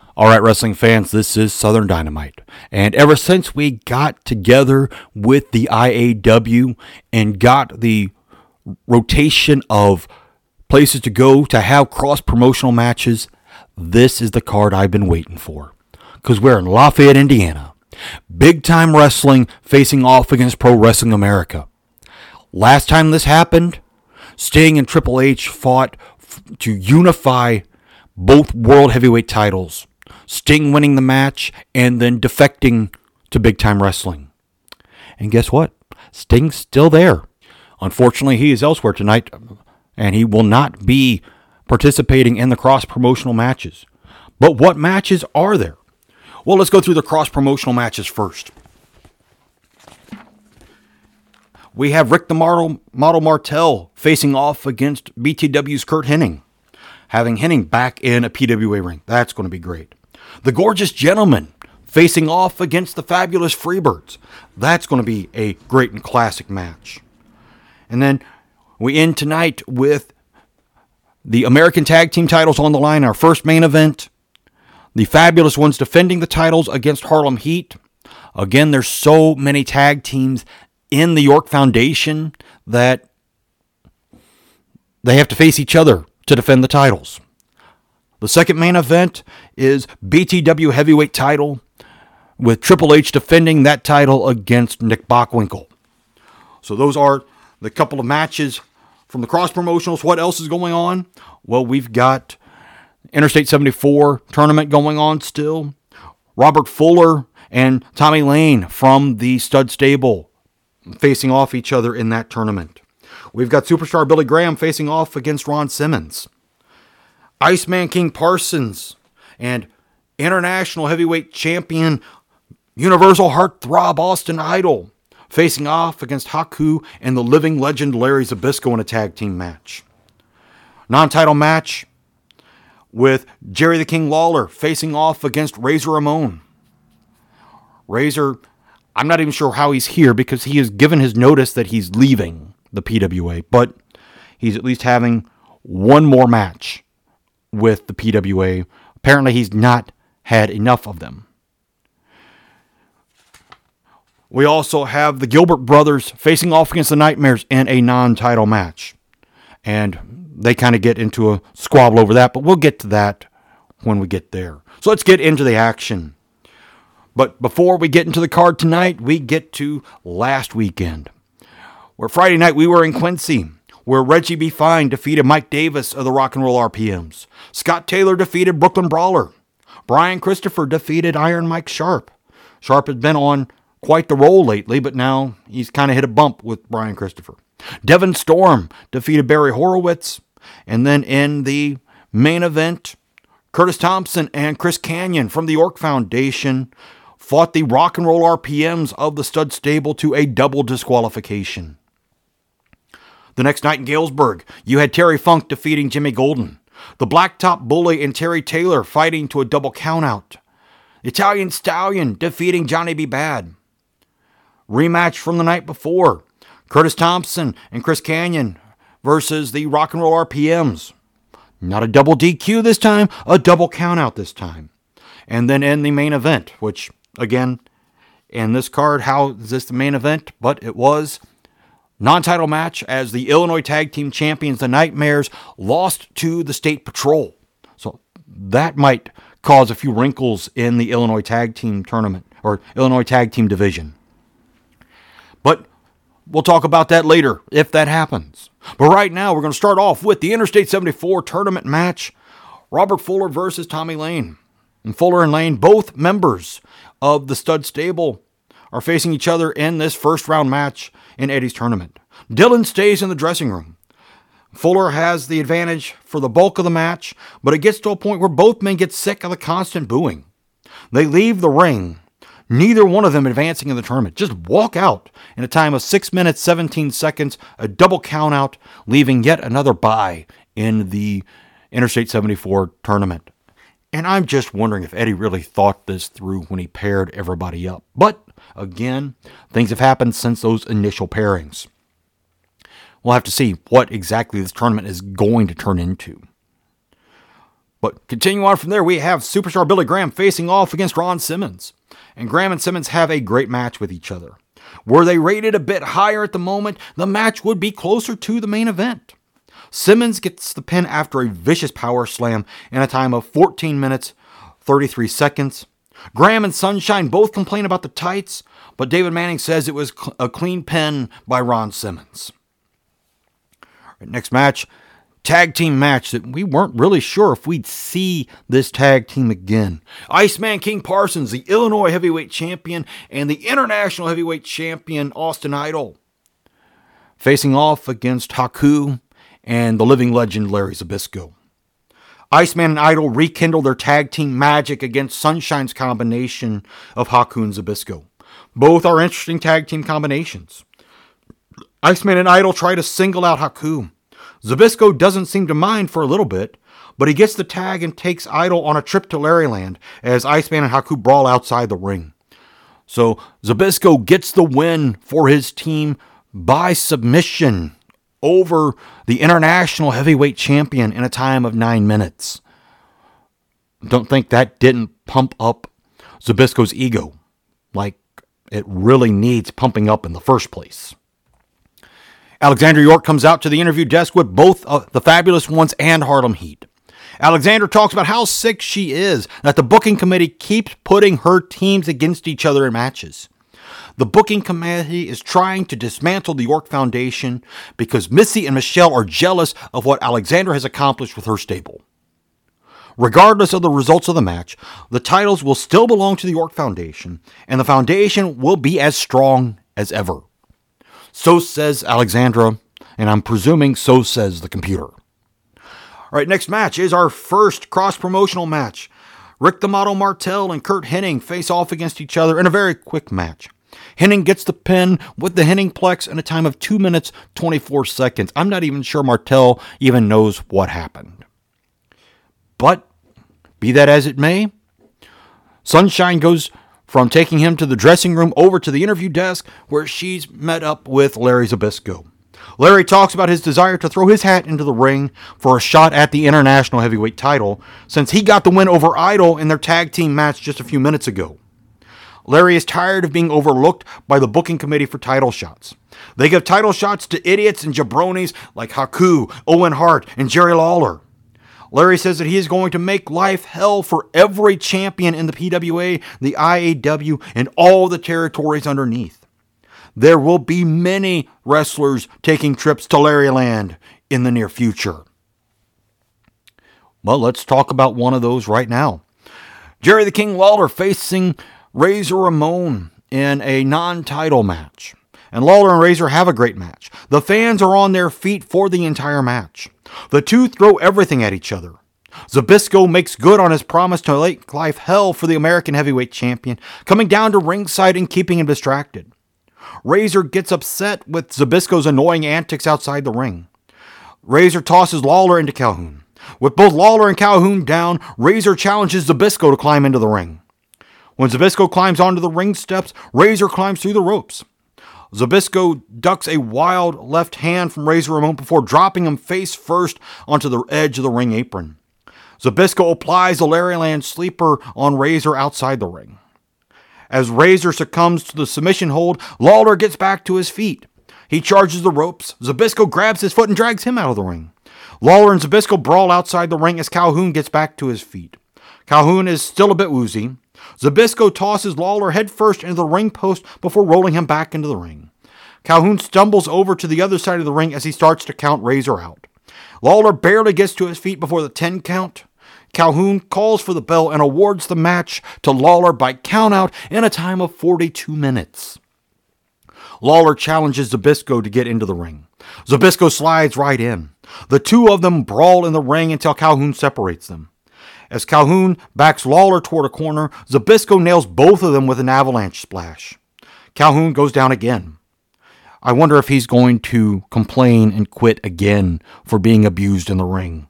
All right, wrestling fans, this is Southern Dynamite. And ever since we got together with the IAW and got the rotation of places to go to have cross-promotional matches, this is the card I've been waiting for. Because we're in Lafayette, Indiana. Big Time Wrestling facing off against Pro Wrestling America. Last time this happened, Sting and Triple H fought to unify both World Heavyweight titles. Sting winning the match and then defecting to Big Time Wrestling. And guess what? Sting's still there. Unfortunately, he is elsewhere tonight, and he will not be participating in the cross-promotional matches. But what matches are there? Well, let's go through the cross-promotional matches first. We have Rick the Model Martel facing off against BTW's Curt Hennig, having Hennig back in a PWA ring. That's going to be great. The Gorgeous Gentlemen facing off against the Fabulous Freebirds. That's going to be a great and classic match. And then we end tonight with the American Tag Team titles on the line, our first main event. The Fabulous Ones defending the titles against Harlem Heat. Again, there's so many tag teams in the York Foundation that they have to face each other to defend the titles. The second main event is BTW Heavyweight title with Triple H defending that title against Nick Bockwinkel. So those are the couple of matches from the cross promotionals. What else is going on? Well, we've got Interstate 74 tournament going on still. Robert Fuller and Tommy Lane from the Stud Stable facing off each other in that tournament. We've got Superstar Billy Graham facing off against Ron Simmons. Iceman King Parsons and International Heavyweight Champion Universal Heartthrob Austin Idol facing off against Haku and the living legend Larry Zbyszko in a tag team match. Non-title match with Jerry the King Lawler facing off against Razor Ramon. Razor, I'm not even sure how he's here because he has given his notice that he's leaving the PWA, but he's at least having one more match with the PWA. Apparently he's not had enough of them. We also have the Gilbert brothers facing off against the Nightmares in a non-title match. And they kind of get into a squabble over that, but we'll get to that when we get there. So let's get into the action. But before we get into the card tonight, we get to last weekend. Where Friday night we were in Quincy, where Reggie B. Fine defeated Mike Davis of the Rock and Roll RPMs. Scott Taylor defeated Brooklyn Brawler. Brian Christopher defeated Iron Mike Sharp. Sharp has been on quite the roll lately, but now he's kind of hit a bump with Brian Christopher. Devin Storm defeated Barry Horowitz. And then in the main event, Curtis Thompson and Chris Kanyon from the York Foundation fought the Rock and Roll RPMs of the Stud Stable to a double disqualification. The next night in Galesburg, you had Terry Funk defeating Jimmy Golden. The Blacktop Bully and Terry Taylor fighting to a double countout. Italian Stallion defeating Johnny B. Bad. Rematch from the night before. Curtis Thompson and Chris Kanyon versus the Rock and Roll RPMs. Not a double DQ this time, a double countout this time. And then in the main event, which, again, in this card, how is this the main event? But it was non-title match as the Illinois Tag Team Champions, the Nightmares, lost to the State Patrol. So that might cause a few wrinkles in the Illinois Tag Team Tournament, or Illinois Tag Team Division. But we'll talk about that later, if that happens. But right now, we're going to start off with the Interstate 74 tournament match. Robert Fuller versus Tommy Lane. And Fuller and Lane, both members of the Stud Stable, are facing each other in this first round match in Eddie's tournament. Dylan stays in the dressing room. Fuller has the advantage for the bulk of the match, but it gets to a point where both men get sick of the constant booing. They leave the ring, neither one of them advancing in the tournament. Just walk out in a time of 6 minutes, 17 seconds, a double countout, leaving yet another bye in the Interstate 74 tournament. And I'm just wondering if Eddie really thought this through when he paired everybody up. But, again, things have happened since those initial pairings. We'll have to see what exactly this tournament is going to turn into. But continue on from there, we have Superstar Billy Graham facing off against Ron Simmons. And Graham and Simmons have a great match with each other. Were they rated a bit higher at the moment, the match would be closer to the main event. Simmons gets the pin after a vicious power slam in a time of 14 minutes, 33 seconds. Graham and Sunshine both complain about the tights, but David Manning says it was a clean pin by Ron Simmons. Next match, tag team match that we weren't really sure if we'd see this tag team again. Iceman King Parsons, the Illinois heavyweight champion, and the international heavyweight champion Austin Idol, facing off against Haku and the living legend Larry Zbyszko. Iceman and Idol rekindle their tag team magic against Sunshine's combination of Haku and Zbyszko. Both are interesting tag team combinations. Iceman and Idol try to single out Haku. Zbyszko doesn't seem to mind for a little bit, but he gets the tag and takes Idol on a trip to Larryland as Iceman and Haku brawl outside the ring. So Zbyszko gets the win for his team by submission over the international heavyweight champion in a time of 9 minutes. Don't think that didn't pump up Zbyszko's ego like it really needs pumping up in the first place. Alexander York comes out to the interview desk with both the Fabulous Ones and Harlem Heat. Alexander talks about how sick she is that the booking committee keeps putting her teams against each other in matches. The booking committee is trying to dismantle the York Foundation because Missy and Michelle are jealous of what Alexander has accomplished with her stable. Regardless of the results of the match, the titles will still belong to the York Foundation, and the foundation will be as strong as ever. So says Alexandra, and I'm presuming so says the computer. All right, next match is our first cross-promotional match. Rick the Model Martel and Kurt Hennig face off against each other in a very quick match. Hennig gets the pin with the Hennigplex in a time of 2 minutes, 24 seconds. I'm not even sure Martel even knows what happened. But, be that as it may, Sunshine goes from taking him to the dressing room over to the interview desk where she's met up with Larry Zbyszko. Larry talks about his desire to throw his hat into the ring for a shot at the international heavyweight title since he got the win over Idol in their tag team match just a few minutes ago. Larry is tired of being overlooked by the booking committee for title shots. They give title shots to idiots and jabronis like Haku, Owen Hart, and Jerry Lawler. Larry says that he is going to make life hell for every champion in the PWA, the IAW, and all the territories underneath. There will be many wrestlers taking trips to Larryland in the near future. Well, let's talk about one of those right now. Jerry the King Lawler facing Razor Ramon in a non-title match. And Lawler and Razor have a great match. The fans are on their feet for the entire match. The two throw everything at each other. Zbyszko makes good on his promise to make life hell for the American heavyweight champion, coming down to ringside and keeping him distracted. Razor gets upset with Zbyszko's annoying antics outside the ring. Razor tosses Lawler into Calhoun. With both Lawler and Calhoun down, Razor challenges Zbyszko to climb into the ring. When Zbyszko climbs onto the ring steps, Razor climbs through the ropes. Zbyszko ducks a wild left hand from Razor Ramon before dropping him face first onto the edge of the ring apron. Zbyszko applies the Larryland sleeper on Razor outside the ring. As Razor succumbs to the submission hold, Lawler gets back to his feet. He charges the ropes. Zbyszko grabs his foot and drags him out of the ring. Lawler and Zbyszko brawl outside the ring as Calhoun gets back to his feet. Calhoun is still a bit woozy. Zbyszko tosses Lawler headfirst into the ring post before rolling him back into the ring. Calhoun stumbles over to the other side of the ring as he starts to count Razor out. Lawler barely gets to his feet before the 10 count. Calhoun calls for the bell and awards the match to Lawler by countout in a time of 42 minutes. Lawler challenges Zbyszko to get into the ring. Zbyszko slides right in. The two of them brawl in the ring until Calhoun separates them. As Calhoun backs Lawler toward a corner, Zbyszko nails both of them with an avalanche splash. Calhoun goes down again. I wonder if he's going to complain and quit again for being abused in the ring.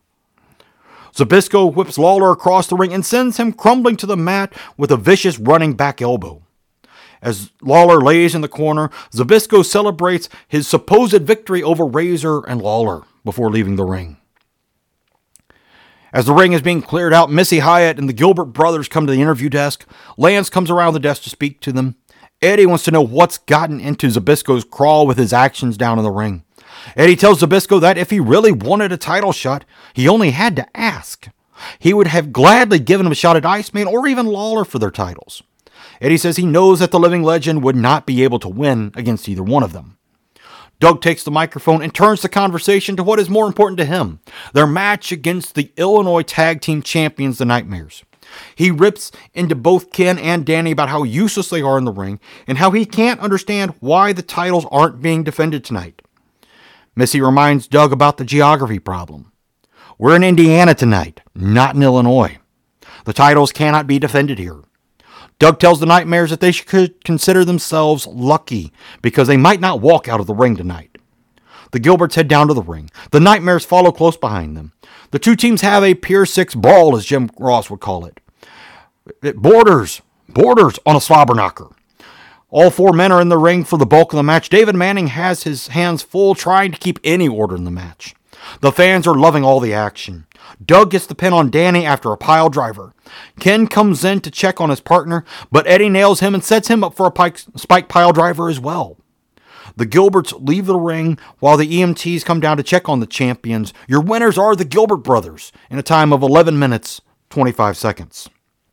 Zbyszko whips Lawler across the ring and sends him crumbling to the mat with a vicious running back elbow. As Lawler lays in the corner, Zbyszko celebrates his supposed victory over Razor and Lawler before leaving the ring. As the ring is being cleared out, Missy Hyatt and the Gilbert brothers come to the interview desk. Lance comes around the desk to speak to them. Eddie wants to know what's gotten into Zbyszko's crawl with his actions down in the ring. Eddie tells Zbyszko that if he really wanted a title shot, he only had to ask. He would have gladly given him a shot at Iceman or even Lawler for their titles. Eddie says he knows that the living legend would not be able to win against either one of them. Doug takes the microphone and turns the conversation to what is more important to him, their match against the Illinois Tag Team Champions, the Nightmares. He rips into both Ken and Danny about how useless they are in the ring and how he can't understand why the titles aren't being defended tonight. Missy reminds Doug about the geography problem. We're in Indiana tonight, not in Illinois. The titles cannot be defended here. Doug tells the Nightmares that they should consider themselves lucky because they might not walk out of the ring tonight. The Gilberts head down to the ring. The Nightmares follow close behind them. The two teams have a Pier 6 brawl, as Jim Ross would call it. It borders on a slobber knocker. All four men are in the ring for the bulk of the match. David Manning has his hands full trying to keep any order in the match. The fans are loving all the action. Doug gets the pin on Danny after a pile driver. Ken comes in to check on his partner, but Eddie nails him and sets him up for a spike pile driver as well. The Gilberts leave the ring while the EMTs come down to check on the champions. Your winners are the Gilbert brothers in a time of 11 minutes, 25 seconds.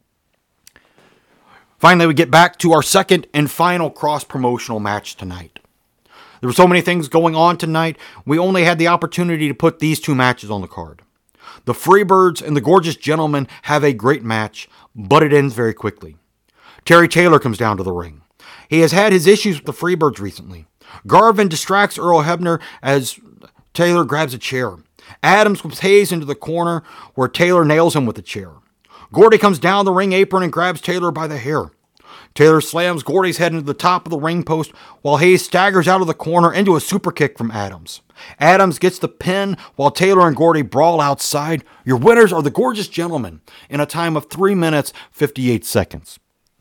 Finally, we get back to our second and final cross-promotional match tonight. There were so many things going on tonight, we only had the opportunity to put these two matches on the card. The Freebirds and the Gorgeous Gentlemen have a great match, but it ends very quickly. Terry Taylor comes down to the ring. He has had his issues with the Freebirds recently. Garvin distracts Earl Hebner as Taylor grabs a chair. Adams whips Hayes into the corner where Taylor nails him with a chair. Gordy comes down the ring apron and grabs Taylor by the hair. Taylor slams Gordy's head into the top of the ring post while Hayes staggers out of the corner into a super kick from Adams. Adams gets the pin while Taylor and Gordy brawl outside. Your winners are the Gorgeous Gentlemen in a time of 3 minutes, 58 seconds.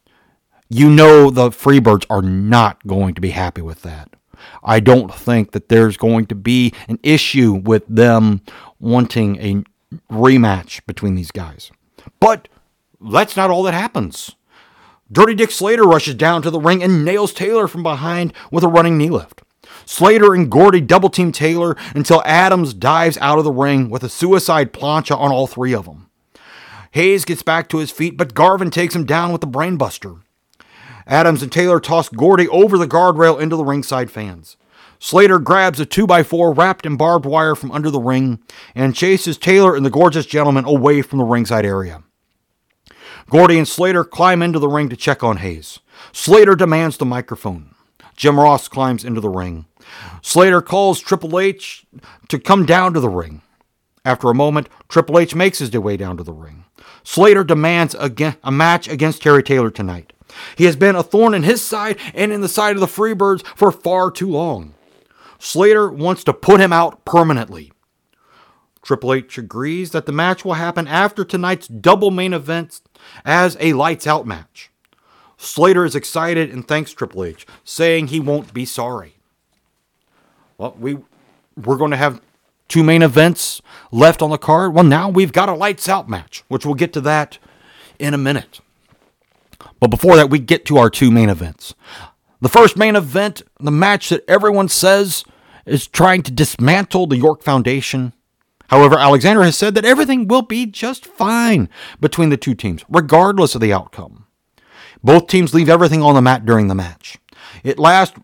You know the Freebirds are not going to be happy with that. I don't think that there's going to be an issue with them wanting a rematch between these guys. But that's not all that happens. Dirty Dick Slater rushes down to the ring and nails Taylor from behind with a running knee lift. Slater and Gordy double-team Taylor until Adams dives out of the ring with a suicide plancha on all three of them. Hayes gets back to his feet, but Garvin takes him down with the brainbuster. Adams and Taylor toss Gordy over the guardrail into the ringside fans. Slater grabs a 2x4 wrapped in barbed wire from under the ring and chases Taylor and the Gorgeous Gentlemen away from the ringside area. Gordy and Slater climb into the ring to check on Hayes. Slater demands the microphone. Jim Ross climbs into the ring. Slater calls Triple H to come down to the ring. After a moment, Triple H makes his way down to the ring. Slater demands a match against Terry Taylor tonight. He has been a thorn in his side and in the side of the Freebirds for far too long. Slater wants to put him out permanently. Triple H agrees that the match will happen after tonight's double main event as a lights-out match. Slater is excited and thanks Triple H, saying he won't be sorry. Well, we're going to have 2 main events left on the card. Well, now we've got a lights-out match, which we'll get to that in a minute. But before that, we get to our 2 main events. The first main event, the match that everyone says is trying to dismantle the York Foundation. However, Alexander has said that everything will be just fine between the two teams, regardless of the outcome. Both teams leave everything on the mat during the match. It lasts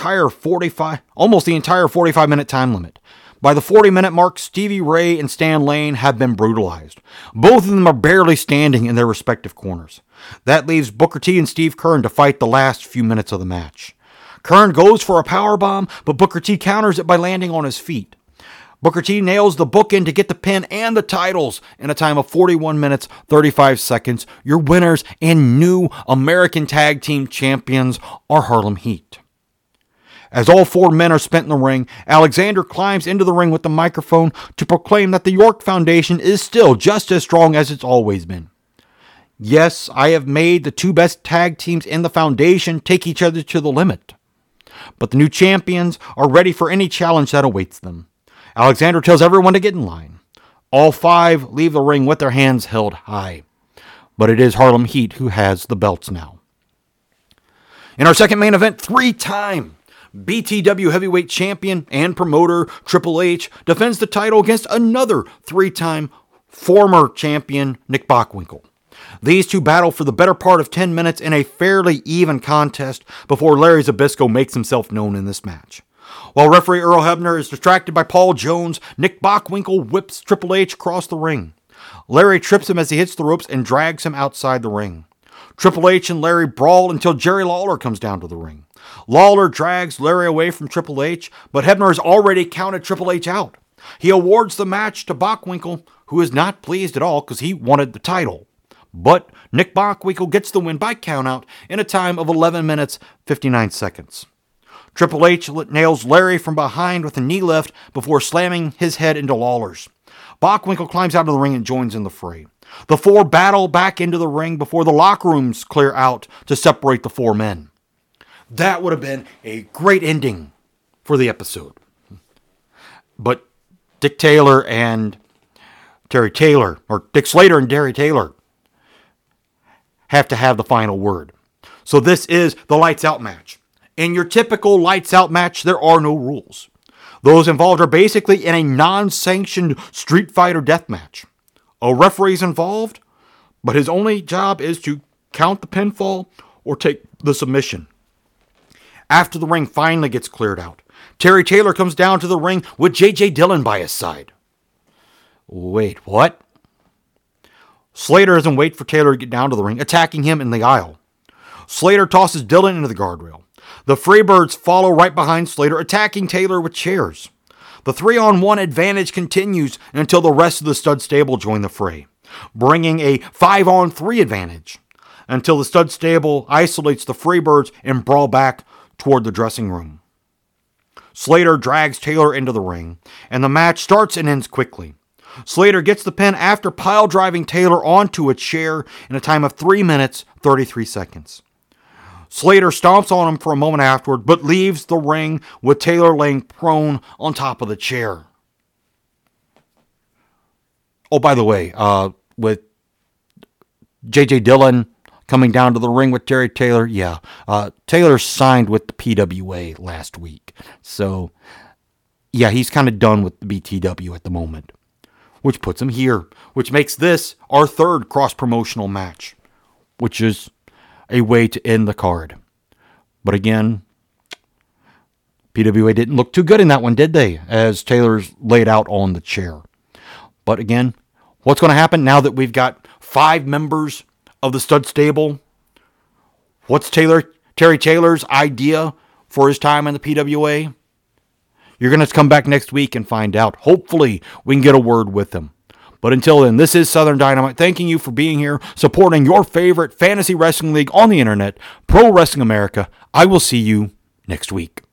almost the entire 45-minute time limit. By the 40-minute mark, Stevie Ray and Stan Lane have been brutalized. Both of them are barely standing in their respective corners. That leaves Booker T and Steve Keirn to fight the last few minutes of the match. Keirn goes for a powerbomb, but Booker T counters it by landing on his feet. Booker T nails the bookend to get the pin and the titles in a time of 41 minutes, 35 seconds. Your winners and new American Tag Team Champions are Harlem Heat. As all 4 men are spent in the ring, Alexander climbs into the ring with the microphone to proclaim that the York Foundation is still just as strong as it's always been. Yes, I have made the 2 best tag teams in the Foundation take each other to the limit. But the new champions are ready for any challenge that awaits them. Alexander tells everyone to get in line. All 5 leave the ring with their hands held high. But it is Harlem Heat who has the belts now. In our second main event, 3-time BTW heavyweight champion and promoter Triple H defends the title against another 3-time former champion Nick Bockwinkel. These two battle for the better part of 10 minutes in a fairly even contest before Larry Zbyszko makes himself known in this match. While referee Earl Hebner is distracted by Paul Jones, Nick Bockwinkel whips Triple H across the ring. Larry trips him as he hits the ropes and drags him outside the ring. Triple H and Larry brawl until Jerry Lawler comes down to the ring. Lawler drags Larry away from Triple H, but Hebner has already counted Triple H out. He awards the match to Bockwinkel, who is not pleased at all because he wanted the title. But Nick Bockwinkel gets the win by countout in a time of 11 minutes, 59 seconds. Triple H nails Larry from behind with a knee lift before slamming his head into Lawler's. Bockwinkel climbs out of the ring and joins in the fray. The 4 battle back into the ring before the locker rooms clear out to separate the 4 men. That would have been a great ending for the episode. But Dick Slater and Terry Taylor have to have the final word. So this is the lights out match. In your typical lights out match, there are no rules. Those involved are basically in a non-sanctioned Street Fighter death match. A referee is involved, but his only job is to count the pinfall or take the submission. After the ring finally gets cleared out, Terry Taylor comes down to the ring with J.J. Dillon by his side. Wait, what? Slater doesn't wait for Taylor to get down to the ring, attacking him in the aisle. Slater tosses Dillon into the guardrail. The Freebirds follow right behind Slater, attacking Taylor with chairs. The 3-on-1 advantage continues until the rest of the stud stable join the fray, bringing a 5-on-3 advantage until the stud stable isolates the Freebirds and brawl back toward the dressing room. Slater drags Taylor into the ring, and the match starts and ends quickly. Slater gets the pin after pile driving Taylor onto a chair in a time of 3 minutes, 33 seconds. Slater stomps on him for a moment afterward, but leaves the ring with Taylor laying prone on top of the chair. Oh, by the way, with J.J. Dillon coming down to the ring with Terry Taylor, Taylor signed with the PWA last week. So, yeah, he's kind of done with the BTW at the moment, which puts him here, which makes this our 3rd cross-promotional match, which is a way to end the card. But again, PWA didn't look too good in that one, did they? As Taylor's laid out on the chair. But again, what's going to happen now that we've got 5 members of the stud stable? What's Terry Taylor's idea for his time in the PWA? You're going to come back next week and find out. Hopefully, we can get a word with him. But until then, this is Southern Dynamite, thanking you for being here, supporting your favorite fantasy wrestling league on the internet, Pro Wrestling America. I will see you next week.